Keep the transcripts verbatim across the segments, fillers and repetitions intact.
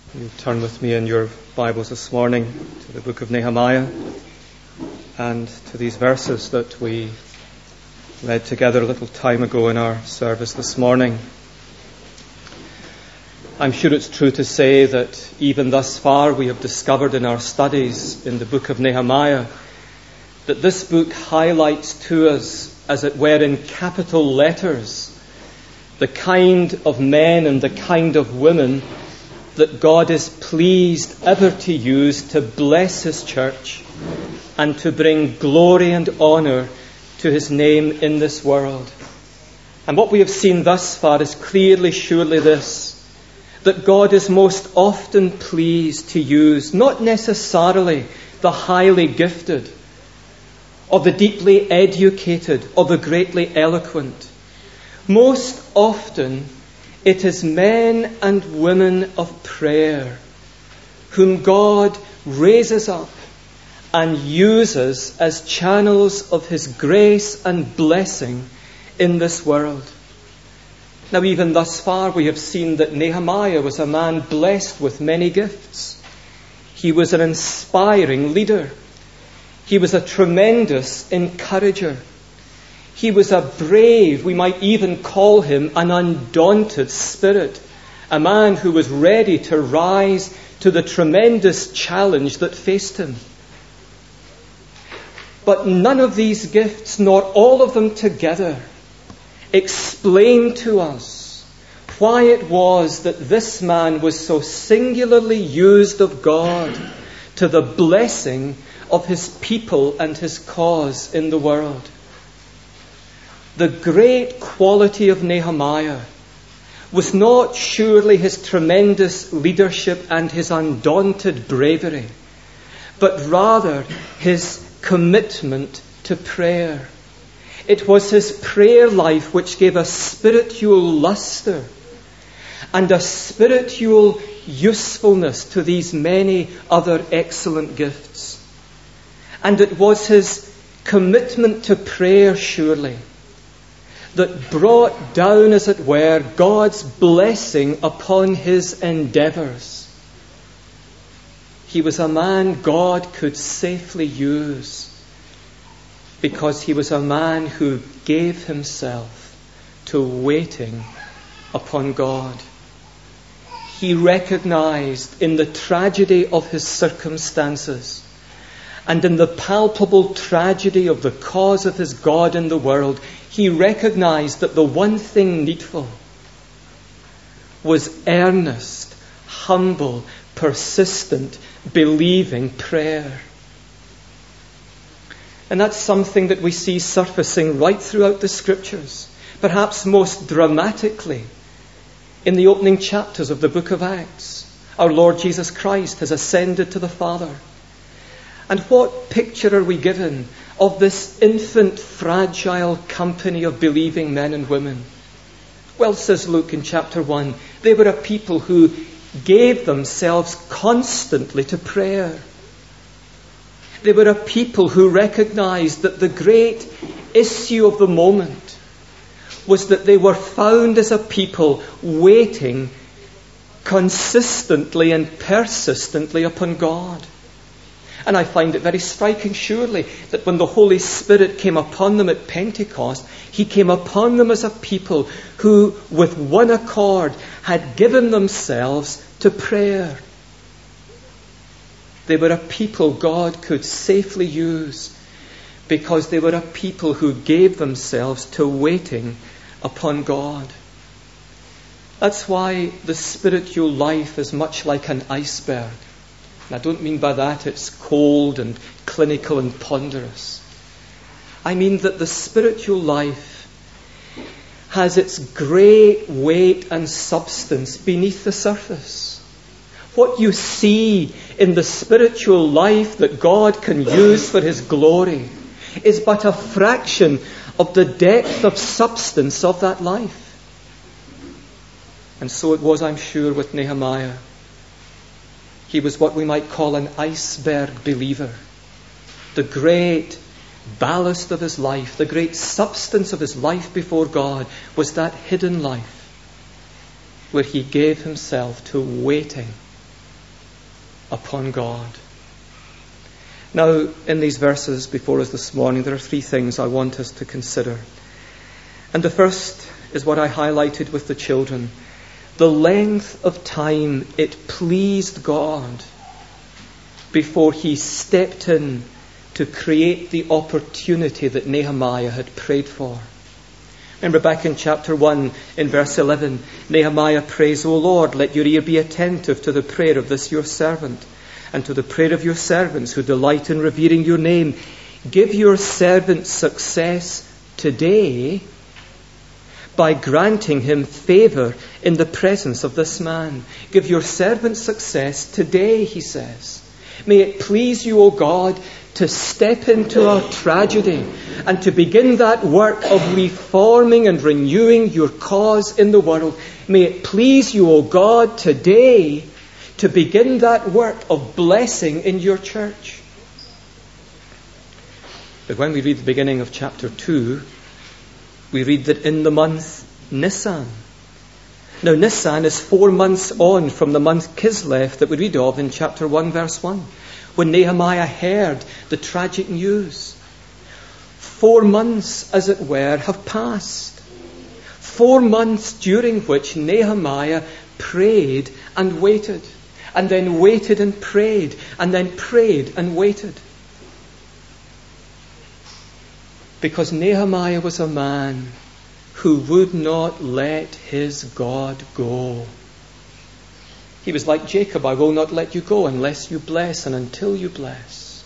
You turn with me in your Bibles this morning to the book of Nehemiah and to these verses that we read together a little time ago in our service this morning. I'm sure it's true to say that even thus far we have discovered in our studies in the book of Nehemiah that this book highlights to us, as it were in capital letters, the kind of men and the kind of women that God is pleased ever to use to bless His church and to bring glory and honour to His name in this world. And what we have seen thus far is clearly, surely this, that God is most often pleased to use not necessarily the highly gifted or the deeply educated or the greatly eloquent. Most often it is men and women of prayer whom God raises up and uses as channels of His grace and blessing in this world. Now, even thus far, we have seen that Nehemiah was a man blessed with many gifts. He was an inspiring leader. He was a tremendous encourager. He was a brave, we might even call him an undaunted spirit, a man who was ready to rise to the tremendous challenge that faced him. But none of these gifts, nor all of them together, explain to us why it was that this man was so singularly used of God to the blessing of His people and His cause in the world. The great quality of Nehemiah was not surely his tremendous leadership and his undaunted bravery, but rather his commitment to prayer. It was his prayer life which gave a spiritual lustre and a spiritual usefulness to these many other excellent gifts. And it was his commitment to prayer, surely, that brought down, as it were, God's blessing upon his endeavours. He was a man God could safely use because he was a man who gave himself to waiting upon God. He recognized in the tragedy of his circumstances and in the palpable tragedy of the cause of his God in the world, he recognized that the one thing needful was earnest, humble, persistent, believing prayer. And that's something that we see surfacing right throughout the Scriptures, perhaps most dramatically in the opening chapters of the book of Acts. Our Lord Jesus Christ has ascended to the Father. And what picture are we given of this infant, fragile company of believing men and women? Well, says Luke in chapter one, they were a people who gave themselves constantly to prayer. They were a people who recognized that the great issue of the moment was that they were found as a people waiting consistently and persistently upon God. And I find it very striking, surely, that when the Holy Spirit came upon them at Pentecost, He came upon them as a people who, with one accord, had given themselves to prayer. They were a people God could safely use because they were a people who gave themselves to waiting upon God. That's why the spiritual life is much like an iceberg. And I don't mean by that it's cold and clinical and ponderous. I mean that the spiritual life has its great weight and substance beneath the surface. What you see in the spiritual life that God can use for His glory is but a fraction of the depth of substance of that life. And so it was, I'm sure, with Nehemiah. He was what we might call an iceberg believer. The great ballast of his life, the great substance of his life before God was that hidden life where he gave himself to waiting upon God. Now, in these verses before us this morning, there are three things I want us to consider. And the first is what I highlighted with the children. The length of time it pleased God before he stepped in to create the opportunity that Nehemiah had prayed for. Remember back in chapter one, in verse eleven, Nehemiah prays, O Lord, let your ear be attentive to the prayer of this your servant, and to the prayer of your servants who delight in revering your name. Give your servant success today by granting him favour in the presence of this man. Give your servant success today, he says. May it please you, O God, to step into our tragedy and to begin that work of reforming and renewing your cause in the world. May it please you, O God, today to begin that work of blessing in your church. But when we read the beginning of chapter two, we read that in the month Nisan. Now Nisan is four months on from the month Kislev that we read of in chapter one, verse one, when Nehemiah heard the tragic news. Four months, as it were, have passed. Four months during which Nehemiah prayed and waited, and then waited and prayed, and then prayed and waited. Because Nehemiah was a man who would not let his God go. He was like Jacob, I will not let you go unless you bless and until you bless.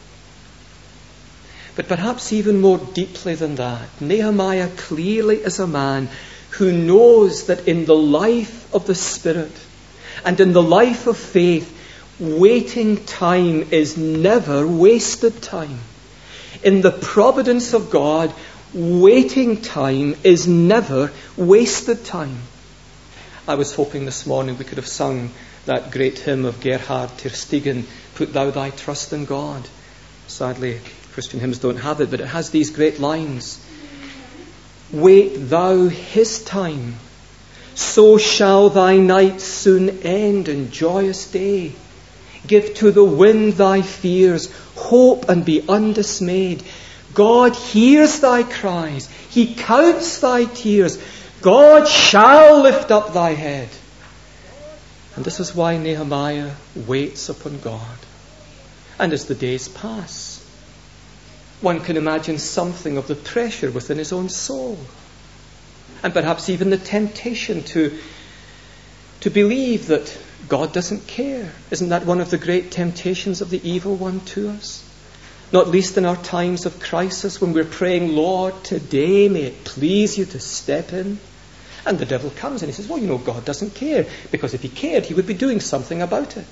But perhaps even more deeply than that, Nehemiah clearly is a man who knows that in the life of the Spirit and in the life of faith, waiting time is never wasted time. In the providence of God, waiting time is never wasted time. I was hoping this morning we could have sung that great hymn of Gerhard Terstegen, Put Thou Thy Trust in God. Sadly, Christian hymns don't have it, but it has these great lines. Wait thou his time, so shall thy night soon end in joyous day. Give to the wind thy fears, hope and be undismayed. God hears thy cries, he counts thy tears. God shall lift up thy head. And this is why Nehemiah waits upon God. And as the days pass, one can imagine something of the pressure within his own soul. And perhaps even the temptation to, to believe that God doesn't care. Isn't that one of the great temptations of the evil one to us? Not least in our times of crisis when we're praying, Lord, today may it please you to step in. And the devil comes and he says, well, you know, God doesn't care. Because if he cared, he would be doing something about it.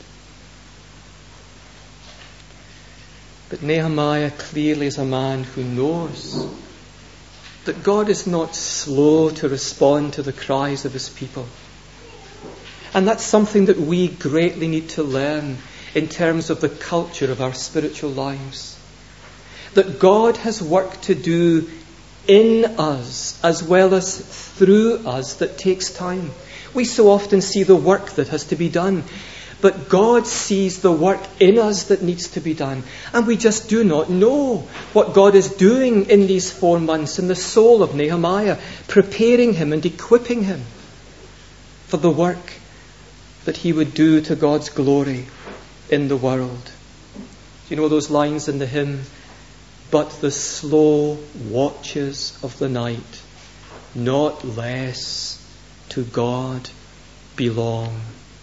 But Nehemiah clearly is a man who knows that God is not slow to respond to the cries of his people. And that's something that we greatly need to learn in terms of the culture of our spiritual lives. That God has work to do in us as well as through us that takes time. We so often see the work that has to be done, but God sees the work in us that needs to be done. And we just do not know what God is doing in these four months in the soul of Nehemiah, preparing him and equipping him for the work that he would do to God's glory in the world. Do you know those lines in the hymn? But the slow watches of the night, not less, to God belong.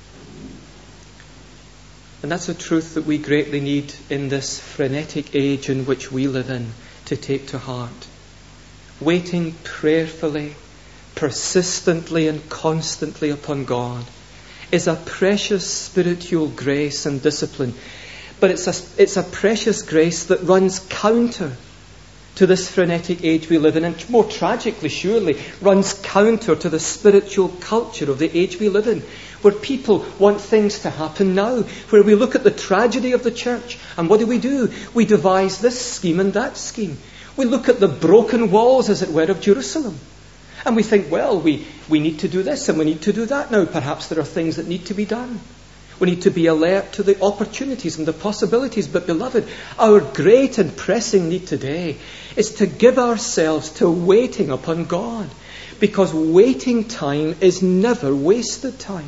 And that's a truth that we greatly need in this frenetic age in which we live in to take to heart. Waiting prayerfully, persistently and constantly upon God is a precious spiritual grace and discipline. But it's a, it's a precious grace that runs counter to this frenetic age we live in, and more tragically, surely, runs counter to the spiritual culture of the age we live in, where people want things to happen now, where we look at the tragedy of the church, and what do we do? We devise this scheme and that scheme. We look at the broken walls, as it were, of Jerusalem, and we think, well, we, we need to do this and we need to do that now. Perhaps there are things that need to be done. We need to be alert to the opportunities and the possibilities. But beloved, our great and pressing need today is to give ourselves to waiting upon God. Because waiting time is never wasted time.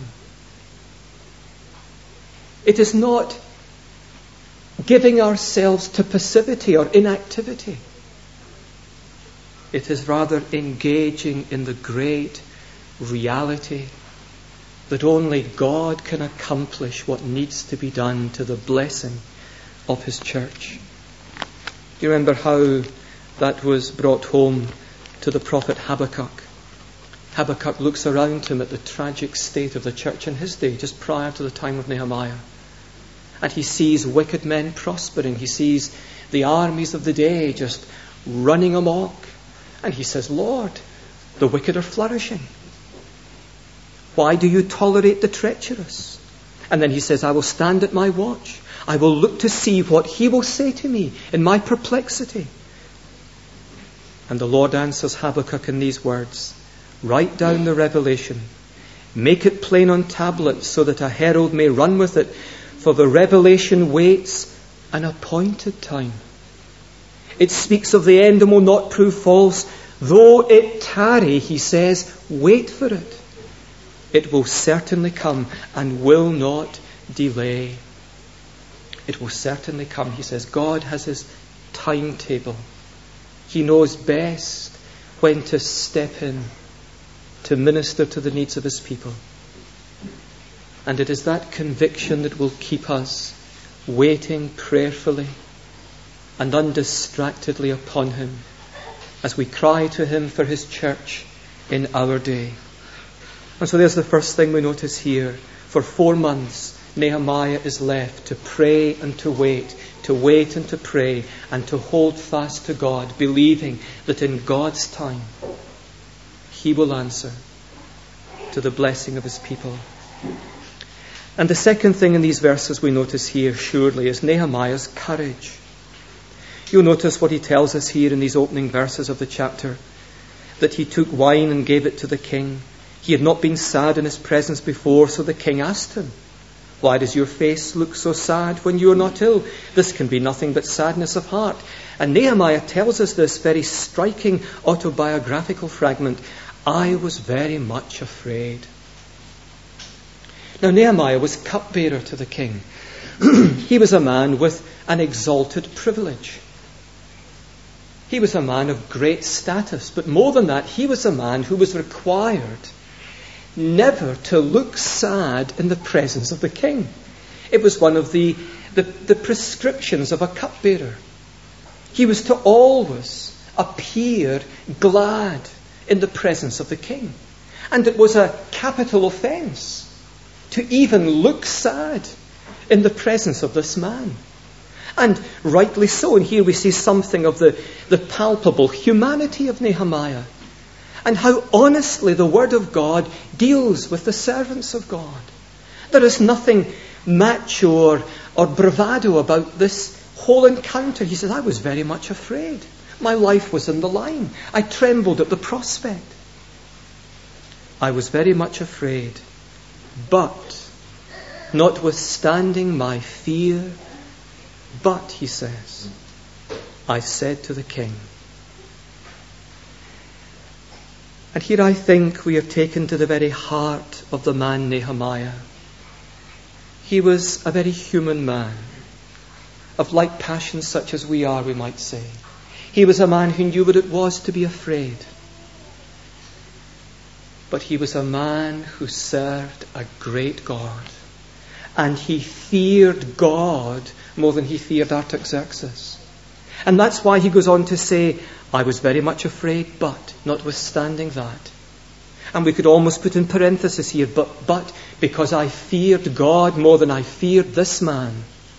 It is not giving ourselves to passivity or inactivity. It is rather engaging in the great reality that only God can accomplish what needs to be done to the blessing of His church. You remember how that was brought home to the prophet Habakkuk. Habakkuk looks around him at the tragic state of the church in his day, just prior to the time of Nehemiah. And he sees wicked men prospering. He sees the armies of the day just running amok. And he says, Lord, the wicked are flourishing. Why do you tolerate the treacherous? And then he says, I will stand at my watch. I will look to see what he will say to me in my perplexity. And the Lord answers Habakkuk in these words, write down the revelation. Make it plain on tablets so that a herald may run with it. For the revelation waits an appointed time. It speaks of the end and will not prove false. Though it tarry, he says, wait for it. It will certainly come and will not delay. It will certainly come. He says, God has His timetable. He knows best when to step in to minister to the needs of His people. And it is that conviction that will keep us waiting prayerfully and undistractedly upon Him as we cry to Him for His church in our day. And so there's the first thing we notice here. For four months, Nehemiah is left to pray and to wait, to wait and to pray, and to hold fast to God, believing that in God's time, He will answer to the blessing of His people. And the second thing in these verses we notice here, surely, is Nehemiah's courage. You'll notice what he tells us here in these opening verses of the chapter, that he took wine and gave it to the king. He had not been sad in his presence before, so the king asked him, why does your face look so sad when you are not ill? This can be nothing but sadness of heart. And Nehemiah tells us this very striking autobiographical fragment. I was very much afraid. Now Nehemiah was cupbearer to the king. He was a man with an exalted privilege. He was a man of great status. But more than that, he was a man who was required never to look sad in the presence of the king. It was one of the, the, the prescriptions of a cupbearer. He was to always appear glad in the presence of the king. And it was a capital offence to even look sad in the presence of this man. And rightly so. And here we see something of the, the palpable humanity of Nehemiah, and how honestly the Word of God deals with the servants of God. There is nothing macho or, or bravado about this whole encounter. He says, I was very much afraid. My life was in the line. I trembled at the prospect. I was very much afraid. But, notwithstanding my fear, but, he says, I said to the king. And here I think we have taken to the very heart of the man Nehemiah. He was a very human man, of like passions such as we are, we might say. He was a man who knew what it was to be afraid. But he was a man who served a great God. And he feared God more than he feared Artaxerxes. And that's why he goes on to say, I was very much afraid, but notwithstanding that. And we could almost put in parenthesis here, but, but because I feared God more than I feared this man,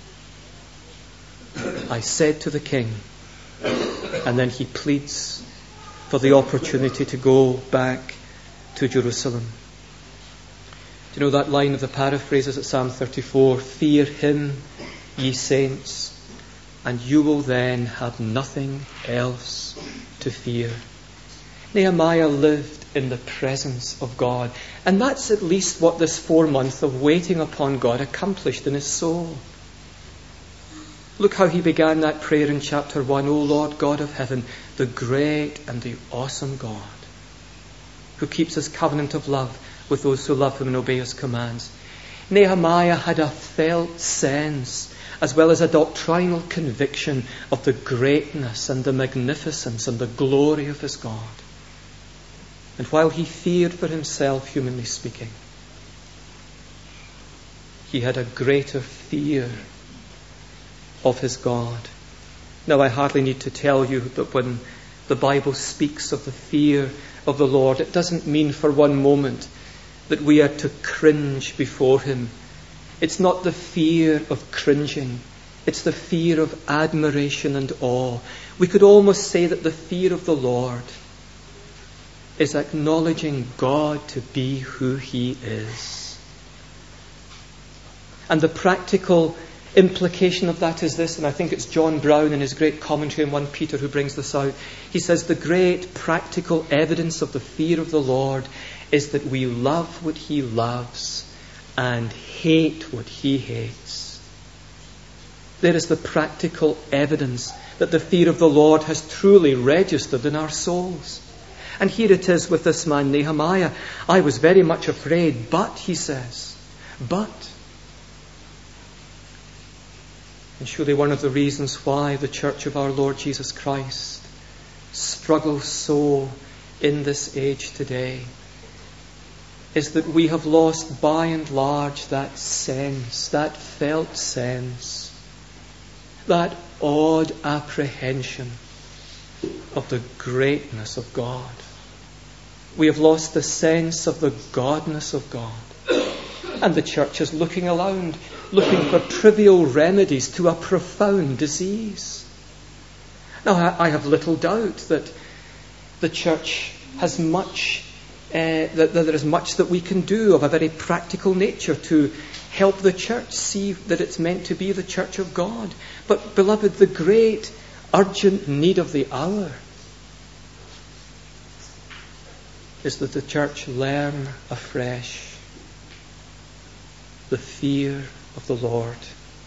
I said to the king. And then he pleads for the opportunity to go back to Jerusalem. Do you know that line of the paraphrases at Psalm thirty-four? Fear Him, ye saints, and you will then have nothing else to fear. Nehemiah lived in the presence of God. And that's at least what this four months of waiting upon God accomplished in his soul. Look how he began that prayer in chapter one. O Lord God of heaven, the great and the awesome God, who keeps his covenant of love with those who love him and obey his commands. Nehemiah had a felt sense, as well as a doctrinal conviction, of the greatness and the magnificence and the glory of his God. And while he feared for himself, humanly speaking, he had a greater fear of his God. Now, I hardly need to tell you that when the Bible speaks of the fear of the Lord, it doesn't mean for one moment that we are to cringe before him. It's not the fear of cringing. It's the fear of admiration and awe. We could almost say that the fear of the Lord is acknowledging God to be who he is. And the practical implication of that is this, and I think it's John Brown in his great commentary on First Peter who brings this out. He says the great practical evidence of the fear of the Lord is that we love what he loves and hate what he hates. There is the practical evidence that the fear of the Lord has truly registered in our souls. And here it is with this man Nehemiah. I was very much afraid, but, he says, but. And surely one of the reasons why the Church of our Lord Jesus Christ struggles so in this age today is that we have lost by and large that sense, that felt sense, that awed apprehension of the greatness of God. We have lost the sense of the godness of God. And the church is looking around, looking for trivial remedies to a profound disease. Now, I have little doubt that the church has much, uh, that, that there is much that we can do of a very practical nature to help the church see that it's meant to be the church of God. But, beloved, the great urgent need of the hour is that the church learn afresh the fear of the Lord.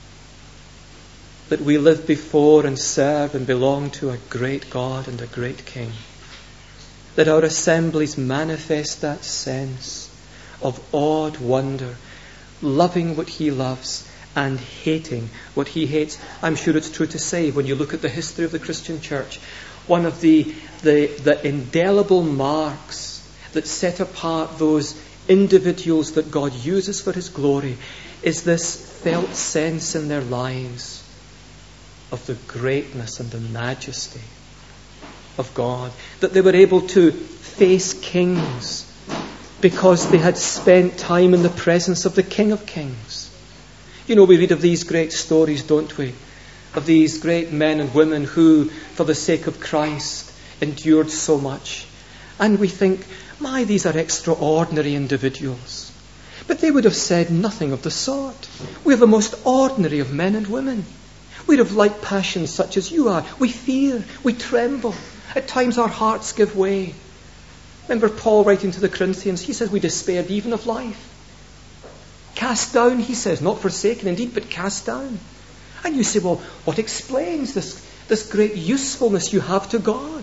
That we live before and serve and belong to a great God and a great King. That our assemblies manifest that sense of awed wonder, loving what he loves and hating what he hates. I'm sure it's true to say, when you look at the history of the Christian church, one of the, the, the indelible marks that set apart those individuals that God uses for his glory is this felt sense in their lives of the greatness and the majesty of God. That they were able to face kings because they had spent time in the presence of the King of Kings. You know, we read of these great stories, don't we? Of these great men and women who, for the sake of Christ, endured so much. And we think, my, these are extraordinary individuals. But they would have said nothing of the sort. We are the most ordinary of men and women. We have like passions such as you are. We fear, we tremble. At times our hearts give way. Remember Paul writing to the Corinthians, he says we despaired even of life. Cast down, he says, not forsaken indeed, but cast down. And you say, well, what explains this, this great usefulness you have to God?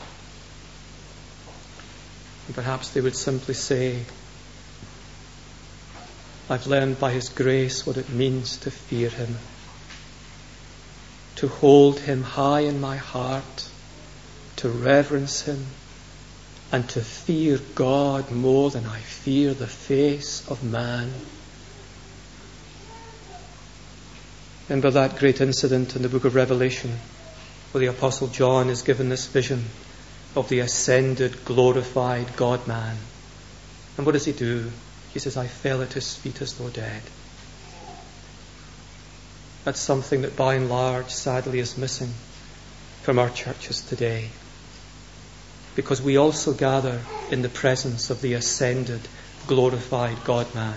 And perhaps they would simply say, I've learned by his grace what it means to fear him, to hold him high in my heart, to reverence him, and to fear God more than I fear the face of man. Remember that great incident in the book of Revelation where the Apostle John is given this vision of the ascended, glorified God-man. And what does he do? He says, I fell at his feet as though dead. That's something that by and large, sadly, is missing from our churches today. Because we also gather in the presence of the ascended, glorified God-man.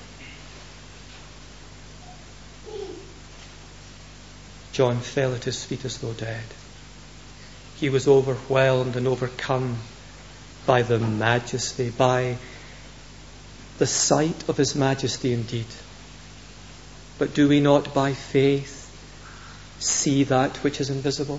John fell at his feet as though dead. He was overwhelmed and overcome by the majesty, by the sight of his majesty indeed. But do we not by faith see that which is invisible?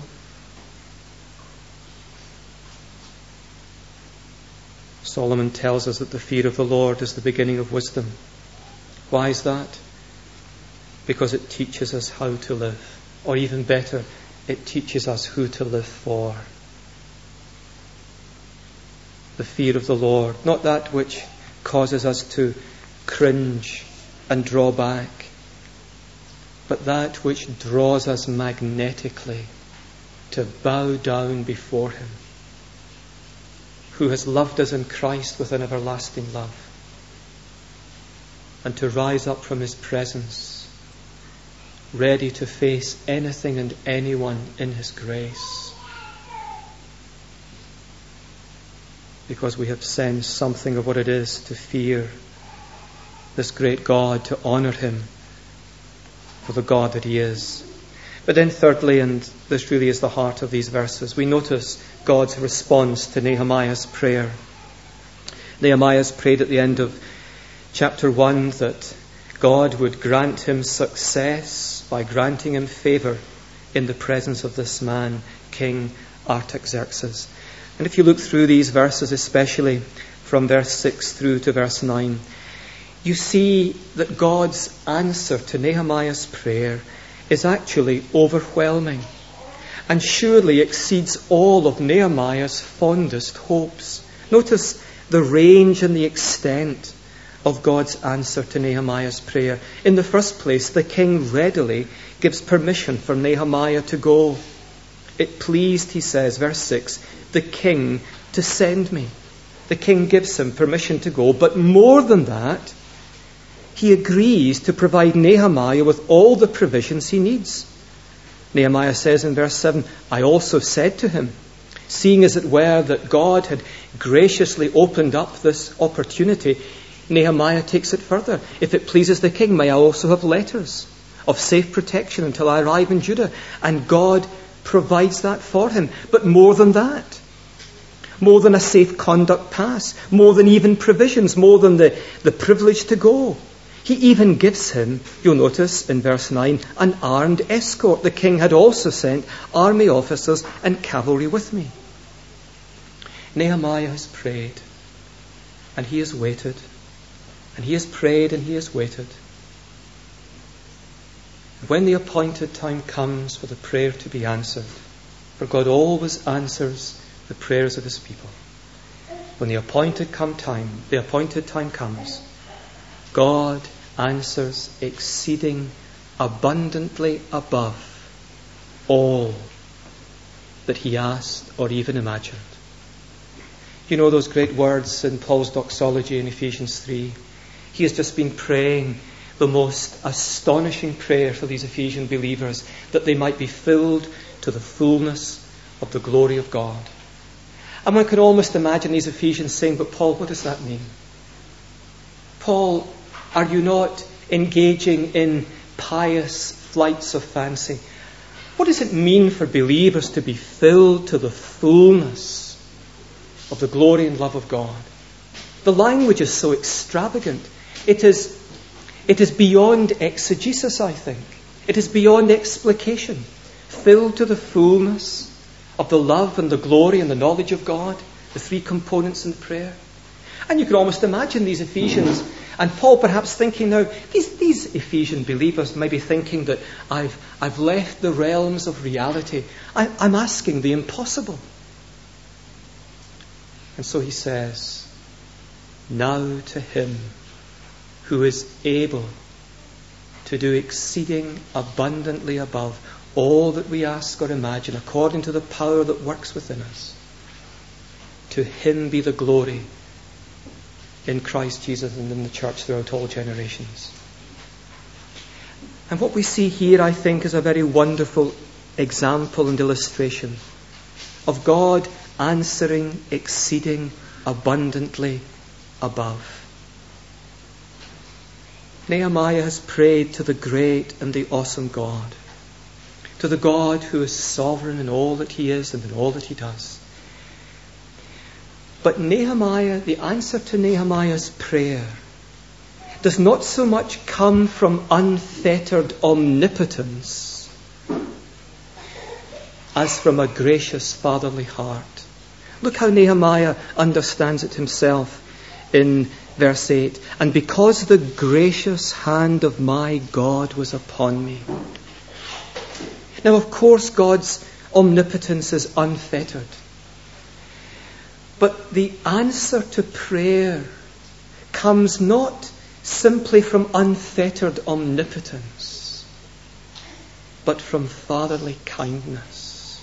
Solomon tells us that the fear of the Lord is the beginning of wisdom. Why is that? Because it teaches us how to live. Or even better, it teaches us who to live for. The fear of the Lord, not that which causes us to cringe and draw back, but that which draws us magnetically to bow down before him, who has loved us in Christ with an everlasting love, and to rise up from his presence, ready to face anything and anyone in his grace, because we have sensed something of what it is to fear this great God, to honour him for the God that he is. But then thirdly, and this really is the heart of these verses, we notice God's response to Nehemiah's prayer. Nehemiah's prayed at the end of chapter one that God would grant him success by granting him favour in the presence of this man, King Artaxerxes. And if you look through these verses, especially from verse six through to verse nine, you see that God's answer to Nehemiah's prayer is actually overwhelming and surely exceeds all of Nehemiah's fondest hopes. Notice the range and the extent of God's answer to Nehemiah's prayer. In the first place, the king readily gives permission for Nehemiah to go. It pleased, he says, verse six, the king to send me. The king gives him permission to go, but more than that, he agrees to provide Nehemiah with all the provisions he needs. Nehemiah says in verse seven, I also said to him, seeing as it were that God had graciously opened up this opportunity, Nehemiah takes it further. If it pleases the king, may I also have letters of safe protection until I arrive in Judah. And God provides that for him. But more than that, more than a safe conduct pass, more than even provisions, more than the, the privilege to go, he even gives him, you'll notice in verse nine, an armed escort. The king had also sent army officers and cavalry with me. Nehemiah has prayed and he has waited. And he has prayed and he has waited. When the appointed time comes for the prayer to be answered, for God always answers the prayers of his people. When the appointed come time, the appointed time comes, God answers exceeding abundantly above all that he asked or even imagined. You know those great words in Paul's doxology in Ephesians three. He has just been praying the most astonishing prayer for these Ephesian believers, that they might be filled to the fullness of the glory of God. And one can almost imagine these Ephesians saying, but Paul, what does that mean? Paul, are you not engaging in pious flights of fancy? What does it mean for believers to be filled to the fullness of the glory and love of God? The language is so extravagant. It is, it is beyond exegesis, I think. It is beyond explication. Filled to the fullness of the love and the glory and the knowledge of God, the three components in prayer. And you can almost imagine these Ephesians, and Paul perhaps thinking now, these, these Ephesian believers may be thinking that I've, I've left the realms of reality. I, I'm asking the impossible. And so he says, now to him who is able to do exceeding abundantly above all that we ask or imagine, according to the power that works within us, to him be the glory in Christ Jesus and in the church throughout all generations. And what we see here, I think, is a very wonderful example and illustration of God answering exceeding abundantly above. Nehemiah has prayed to the great and the awesome God, to the God who is sovereign in all that he is and in all that he does. But Nehemiah, the answer to Nehemiah's prayer, does not so much come from unfettered omnipotence as from a gracious fatherly heart. Look how Nehemiah understands it himself in verse eight. And because the gracious hand of my God was upon me. Now, of course, God's omnipotence is unfettered. But the answer to prayer comes not simply from unfettered omnipotence, but from fatherly kindness.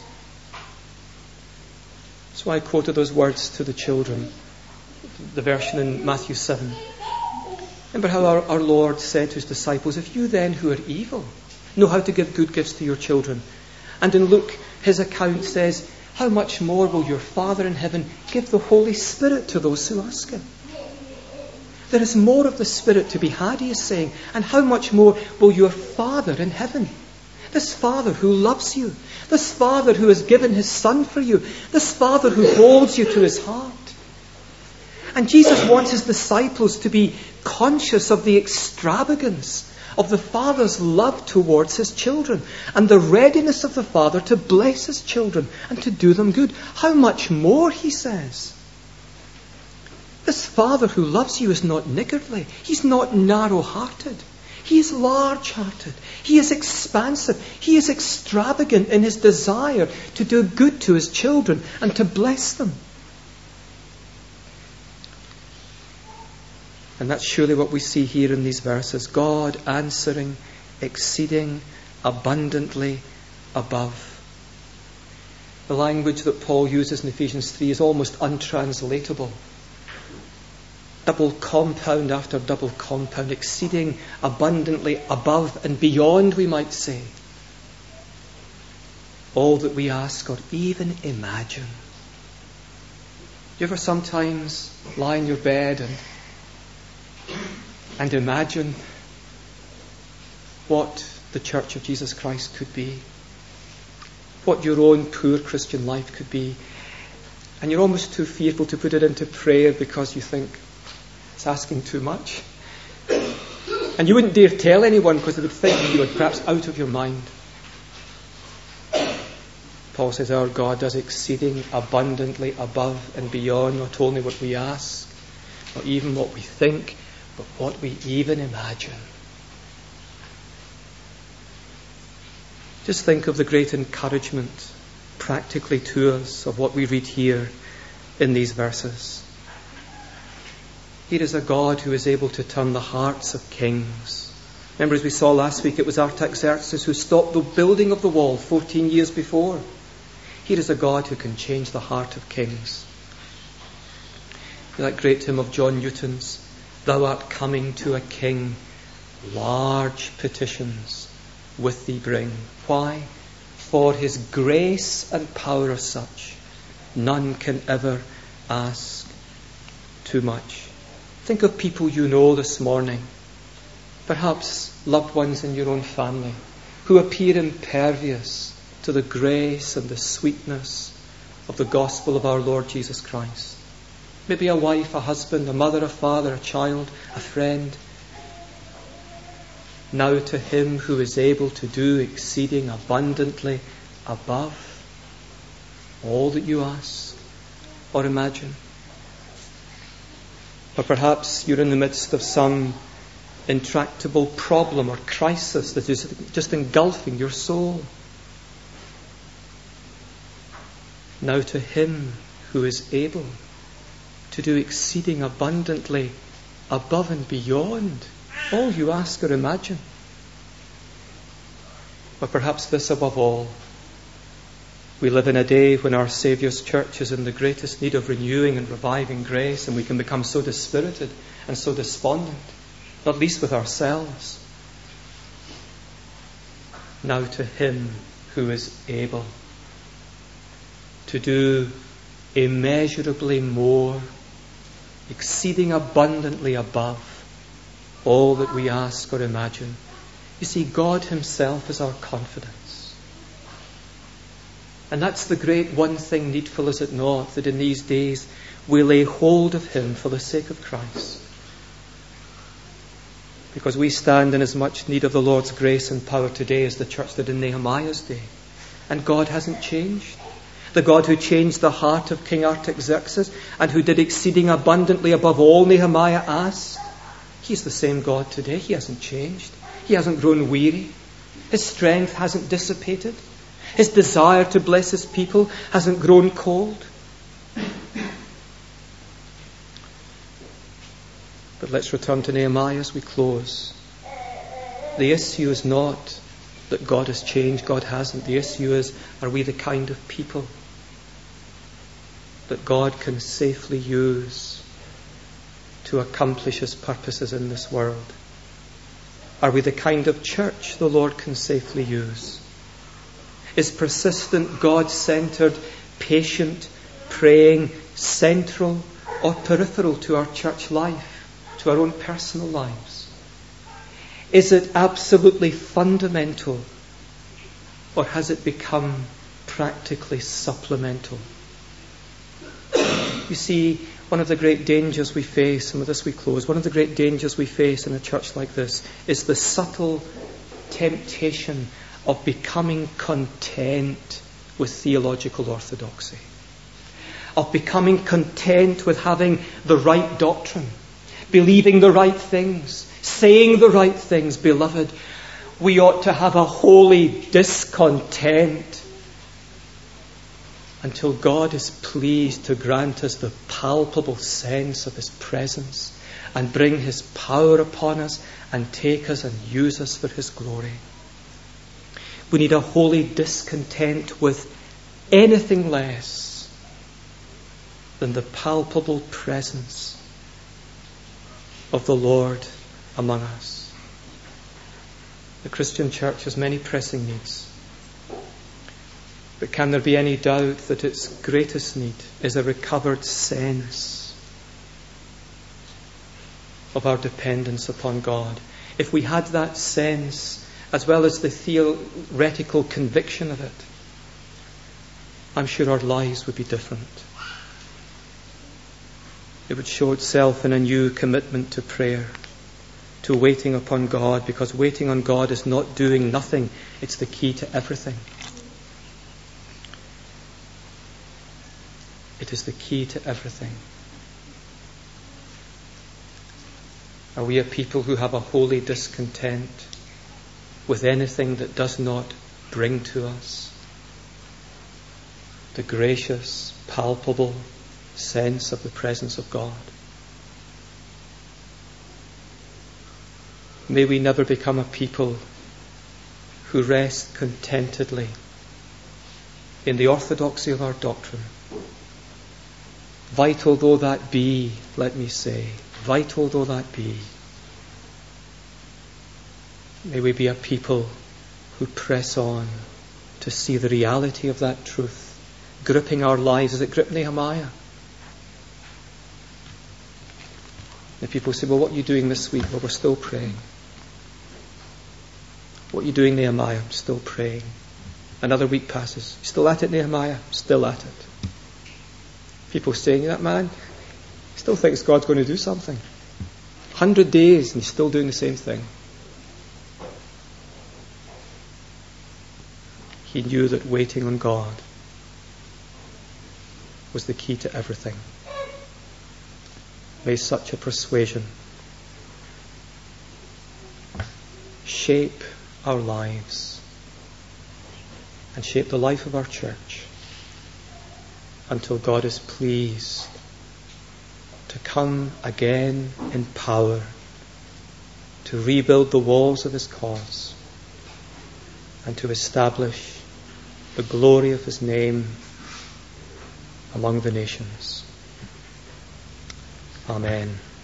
That's why I quoted those words to the children, the version in Matthew seven. Remember how our, our Lord said to his disciples, if you then who are evil know how to give good gifts to your children, and in Luke his account says, how much more will your Father in heaven give the Holy Spirit to those who ask him? There is more of the Spirit to be had, he is saying. And how much more will your Father in heaven, this Father who loves you, this Father who has given his Son for you, this Father who holds you to his heart. And Jesus wants his disciples to be conscious of the extravagance of the Father's love towards his children and the readiness of the Father to bless his children and to do them good. How much more, he says. This Father who loves you is not niggardly. He's not narrow-hearted. He is large-hearted. He is expansive. He is extravagant in his desire to do good to his children and to bless them. And that's surely what we see here in these verses. God answering, exceeding, abundantly above. The language that Paul uses in Ephesians three is almost untranslatable. Double compound after double compound, exceeding, abundantly above and beyond, we might say. All that we ask or even imagine. Do you ever sometimes lie in your bed and and imagine what the Church of Jesus Christ could be, what your own poor Christian life could be, and you're almost too fearful to put it into prayer because you think it's asking too much, and you wouldn't dare tell anyone because they would think you were perhaps out of your mind. Paul says our God does exceeding abundantly above and beyond not only what we ask or even what we think, but what we even imagine. Just think of the great encouragement practically to us of what we read here in these verses. Here is a God who is able to turn the hearts of kings. Remember, as we saw last week, it was Artaxerxes who stopped the building of the wall fourteen years before. Here is a God who can change the heart of kings. That great hymn of John Newton's, Thou art coming to a king, large petitions with thee bring. Why? For his grace and power are such, none can ever ask too much. Think of people you know this morning, perhaps loved ones in your own family, who appear impervious to the grace and the sweetness of the gospel of our Lord Jesus Christ. Maybe a wife, a husband, a mother, a father, a child, a friend. Now to him who is able to do exceeding abundantly above all that you ask or imagine. Or perhaps you're in the midst of some intractable problem or crisis that is just engulfing your soul. Now to him who is able to do exceeding abundantly above and beyond all you ask or imagine. But perhaps this above all, we live in a day when our Saviour's church is in the greatest need of renewing and reviving grace, and we can become so dispirited and so despondent, not least with ourselves. Now to him who is able to do immeasurably more, exceeding abundantly above all that we ask or imagine. You see, God himself is our confidence. And that's the great one thing needful, is it not, that in these days we lay hold of him for the sake of Christ. Because we stand in as much need of the Lord's grace and power today as the church did in Nehemiah's day. And God hasn't changed. The God who changed the heart of King Artaxerxes and who did exceeding abundantly above all Nehemiah asked, he's the same God today. He hasn't changed. He hasn't grown weary. His strength hasn't dissipated. His desire to bless his people hasn't grown cold. But let's return to Nehemiah as we close. The issue is not that God has changed. God hasn't. The issue is, are we the kind of people that God can safely use to accomplish his purposes in this world? Are we the kind of church the Lord can safely use? Is persistent, God-centered, patient, praying central or peripheral to our church life, to our own personal lives? Is it absolutely fundamental, or has it become practically supplemental? You see, one of the great dangers we face, and with this we close, one of the great dangers we face in a church like this is the subtle temptation of becoming content with theological orthodoxy, of becoming content with having the right doctrine, believing the right things, saying the right things. Beloved, we ought to have a holy discontent until God is pleased to grant us the palpable sense of his presence and bring his power upon us and take us and use us for his glory. We need a holy discontent with anything less than the palpable presence of the Lord among us. The Christian church has many pressing needs. But can there be any doubt that its greatest need is a recovered sense of our dependence upon God? If we had that sense, as well as the theoretical conviction of it, I'm sure our lives would be different. It would show itself in a new commitment to prayer, to waiting upon God, because waiting on God is not doing nothing. It's the key to everything. It is the key to everything. Are we a people who have a holy discontent with anything that does not bring to us the gracious, palpable sense of the presence of God? May we never become a people who rest contentedly in the orthodoxy of our doctrine. Vital though that be, let me say, vital though that be, may we be a people who press on to see the reality of that truth gripping our lives as it gripped Nehemiah. And people say, well, what are you doing this week? Well, we're still praying. What are you doing, Nehemiah? I'm still praying. Another week passes. You still at it, Nehemiah? Still at it. People saying, that man still thinks God's going to do something. Hundred days and he's still doing the same thing. He knew that waiting on God was the key to everything. May such a persuasion shape our lives and shape the life of our church until God is pleased to come again in power to rebuild the walls of his cause and to establish the glory of his name among the nations. Amen.